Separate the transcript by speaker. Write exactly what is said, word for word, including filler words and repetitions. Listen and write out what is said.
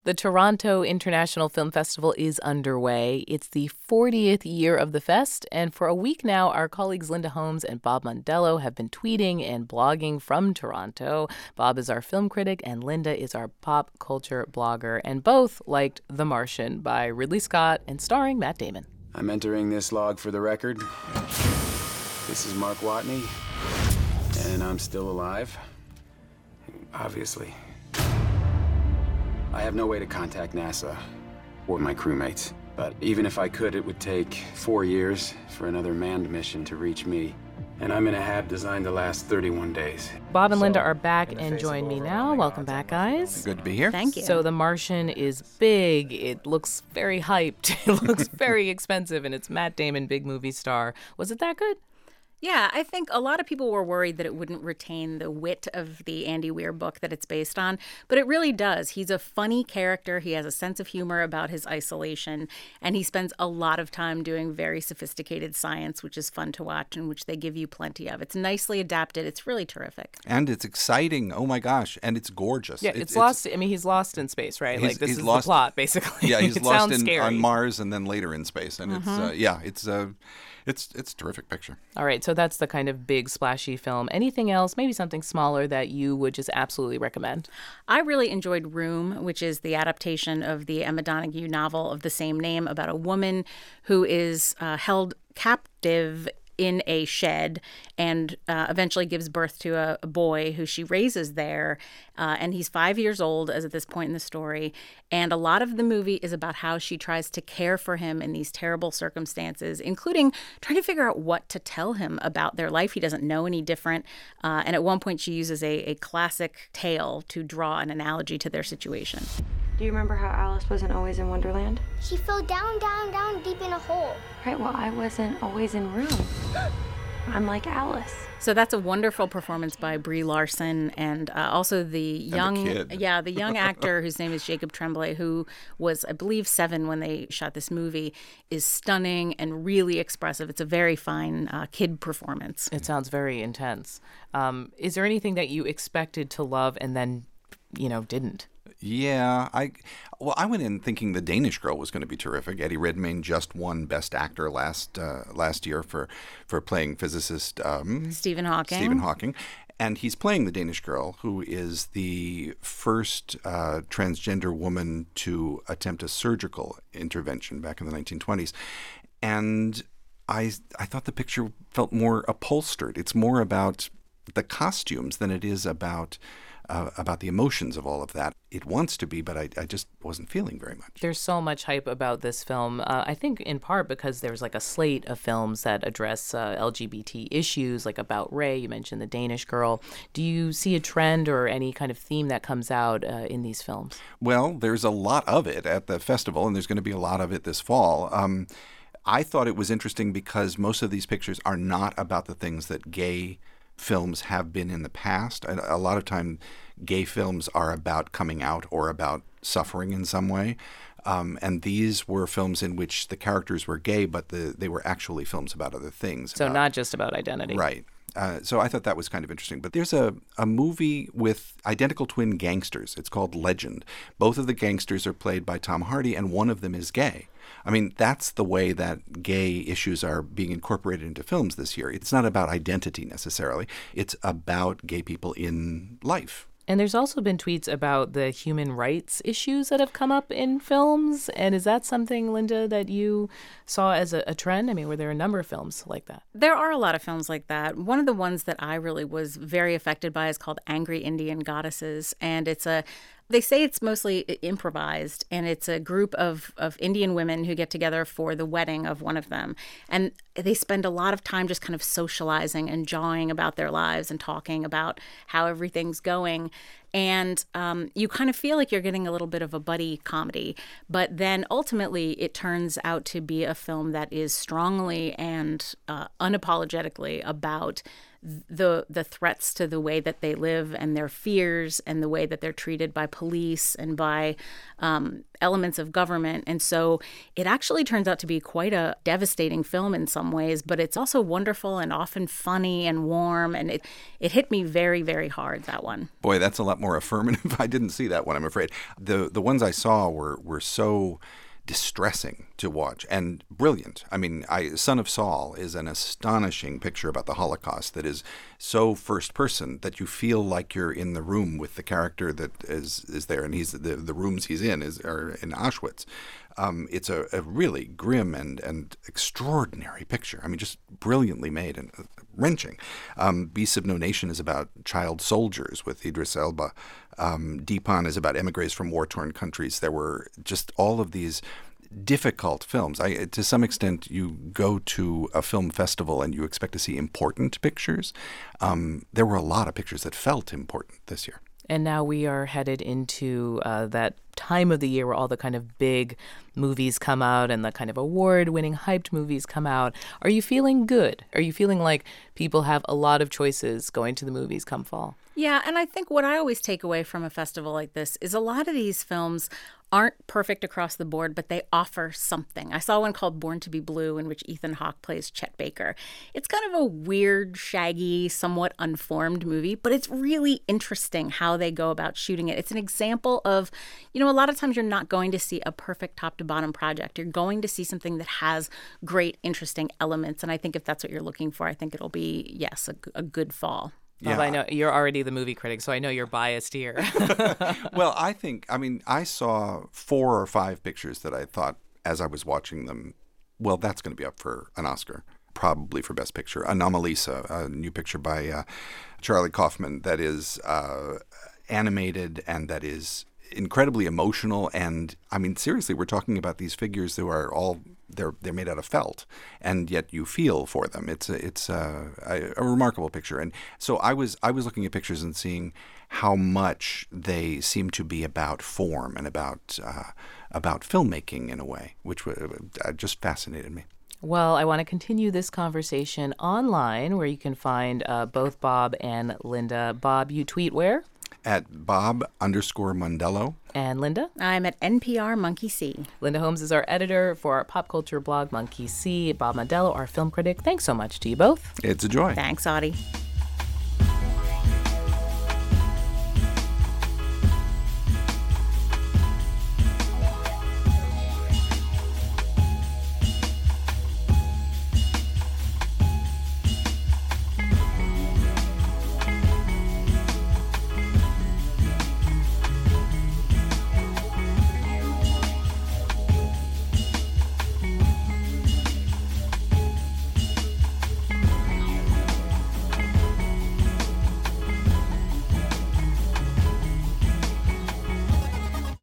Speaker 1: The Toronto International Film Festival is underway. It's the fortieth year of the fest, and for a week now, our colleagues Linda Holmes and Bob Mondello have been tweeting and blogging from Toronto. Bob is our film critic, and Linda is our pop culture blogger, and both liked The Martian by Ridley Scott and starring Matt Damon.
Speaker 2: I'm entering this log for the record. This is Mark Watney, and I'm still alive. Obviously. I have no way to contact NASA or my crewmates, but even if I could, it would take four years for another manned mission to reach me, and I'm in a hab designed to last thirty-one days.
Speaker 1: Bob and
Speaker 2: So,
Speaker 1: Linda are back
Speaker 2: in the
Speaker 1: and
Speaker 2: face of
Speaker 1: join me now.
Speaker 2: overwhelming
Speaker 1: Welcome
Speaker 2: odds,
Speaker 1: back,
Speaker 2: I must
Speaker 1: guys.
Speaker 3: Good to be here.
Speaker 4: Thank you.
Speaker 1: So The Martian is big. It looks very hyped. It looks very expensive, and it's Matt Damon, big movie star. Was it that good?
Speaker 4: Yeah, I think a lot of people were worried that it wouldn't retain the wit of the Andy Weir book that it's based on, but it really does. He's a funny character. He has a sense of humor about his isolation, and he spends a lot of time doing very sophisticated science, which is fun to watch and which they give you plenty of. It's nicely adapted. It's really terrific.
Speaker 3: And it's exciting. Oh, my gosh. And it's gorgeous.
Speaker 1: Yeah, it's, it's lost. I mean, he's lost in space, right?
Speaker 3: He's-
Speaker 1: Like, this
Speaker 3: he's
Speaker 1: is
Speaker 3: lost-
Speaker 1: the plot, basically.
Speaker 3: Yeah, he's
Speaker 1: It
Speaker 3: lost
Speaker 1: sounds
Speaker 3: in,
Speaker 1: scary.
Speaker 3: on Mars and then later in space. And it's,
Speaker 1: Mm-hmm.
Speaker 3: uh, yeah, it's uh, it's it's a terrific picture.
Speaker 1: All right, so that's the kind of big, splashy film. Anything else, maybe something smaller that you would just absolutely recommend?
Speaker 4: I really enjoyed Room, which is the adaptation of the Emma Donoghue novel of the same name about a woman who is uh, held captive in a shed and uh, eventually gives birth to a, a boy who she raises there. Uh, and he's five years old as at this point in the story. And a lot of the movie is about how she tries to care for him in these terrible circumstances, including trying to figure out what to tell him about their life. He doesn't know any different. Uh, and at one point, she uses a, a classic tale to draw an analogy to their situation.
Speaker 5: Do you remember how Alice wasn't always in Wonderland?
Speaker 6: She fell down, down, down, deep in a hole.
Speaker 5: Right, well, I wasn't always in Room. I'm like Alice.
Speaker 4: So that's a wonderful performance by Brie Larson, and uh, also the young,
Speaker 3: kid.
Speaker 4: yeah, the young actor whose name is Jacob Tremblay, who was, I believe, seven when they shot this movie, is stunning and really expressive. It's a very fine uh, kid performance.
Speaker 1: It sounds very intense. Um, is there anything that you expected to love and then, you know, didn't?
Speaker 3: Yeah, I well, I went in thinking The Danish Girl was going to be terrific. Eddie Redmayne just won Best Actor last uh, last year for for playing physicist um,
Speaker 4: Stephen Hawking.
Speaker 3: Stephen Hawking, and he's playing the Danish Girl, who is the first uh, transgender woman to attempt a surgical intervention back in the nineteen twenties, and I I thought the picture felt more upholstered. It's more about the costumes than it is about. Uh, about the emotions of all of that. It wants to be, but I, I just wasn't feeling very much.
Speaker 1: There's so much hype about this film, uh, I think in part because there's like a slate of films that address uh, L G B T issues, like About Ray, you mentioned The Danish Girl. Do you see a trend or any kind of theme that comes out uh, in these films?
Speaker 3: Well, there's a lot of it at the festival, and there's going to be a lot of it this fall. Um, I thought it was interesting because most of these pictures are not about the things that gay films have been in the past. A, a lot of time, gay films are about coming out or about suffering in some way. Um, and these were films in which the characters were gay, but the, they were actually films about other things.
Speaker 1: So
Speaker 3: about,
Speaker 1: not just about identity.
Speaker 3: Right. Uh, so I thought that was kind of interesting. But there's a, a movie with identical twin gangsters. It's called Legend. Both of the gangsters are played by Tom Hardy, and one of them is gay. I mean, that's the way that gay issues are being incorporated into films this year. It's not about identity necessarily. It's about gay people in life.
Speaker 1: And there's also been tweets about the human rights issues that have come up in films. And is that something, Linda, that you saw as a, a trend? I mean, were there a number of films like that?
Speaker 4: There are a lot of films like that. One of the ones that I really was very affected by is called Angry Indian Goddesses. And it's a They say it's mostly improvised, and it's a group of, of Indian women who get together for the wedding of one of them. And they spend a lot of time just kind of socializing and jawing about their lives and talking about how everything's going. And um, you kind of feel like you're getting a little bit of a buddy comedy. But then ultimately, it turns out to be a film that is strongly and uh, unapologetically about the the threats to the way that they live and their fears and the way that they're treated by police and by um, elements of government. And so it actually turns out to be quite a devastating film in some ways, but it's also wonderful and often funny and warm. And it, it hit me very, very hard, that one.
Speaker 3: Boy, that's a lot more affirmative. I didn't see that one, I'm afraid. The the ones I saw were, were so distressing to watch and brilliant. I mean, I, Son of Saul is an astonishing picture about the Holocaust that is so first person that you feel like you're in the room with the character that is is there, and he's the the rooms he's in is are in Auschwitz. Um, it's a, a really grim and and extraordinary picture. I mean, just brilliantly made and wrenching. Um, Beasts of No Nation is about child soldiers with Idris Elba. Um, Deepan is about emigres from war-torn countries. There were just all of these difficult films. I, to some extent, you go to a film festival and you expect to see important pictures. Um, there were a lot of pictures that felt important this year.
Speaker 1: And now we are headed into uh, that time of the year where all the kind of big movies come out and the kind of award-winning hyped movies come out. Are you feeling good? Are you feeling like people have a lot of choices going to the movies come fall?
Speaker 4: Yeah, and I think what I always take away from a festival like this is a lot of these films aren't perfect across the board, but they offer something. I saw one called Born to be Blue, in which Ethan Hawke plays Chet Baker. It's kind of a weird, shaggy, somewhat unformed movie, but it's really interesting how they go about shooting it. It's an example of, you know, a lot of times you're not going to see a perfect top-to-bottom project. You're going to see something that has great, interesting elements, and I think if that's what you're looking for, I think it'll be, yes, a, a good fall.
Speaker 1: Yeah. Well, I know you're already the movie critic, so I know you're biased here.
Speaker 3: Well, I think, I mean, I saw four or five pictures that I thought, as I was watching them, well, that's going to be up for an Oscar, probably for Best Picture. Anomalisa, a new picture by uh, Charlie Kaufman that is uh, animated and that is incredibly emotional. And, I mean, seriously, we're talking about these figures who are all... They're they're made out of felt, and yet you feel for them. It's a, it's a, a, a remarkable picture, and so I was I was looking at pictures and seeing how much they seem to be about form and about uh, about filmmaking in a way, which uh, just fascinated me.
Speaker 1: Well, I want to continue this conversation online, where you can find uh, both Bob and Linda. Bob, you tweet where?
Speaker 3: At Bob underscore Mondello.
Speaker 1: And Linda?
Speaker 4: I'm at N P R Monkey See.
Speaker 1: Linda Holmes is our editor for our pop culture blog, Monkey See. Bob Mondello, our film critic. Thanks so much to you both.
Speaker 3: It's a joy.
Speaker 4: Thanks, Audie.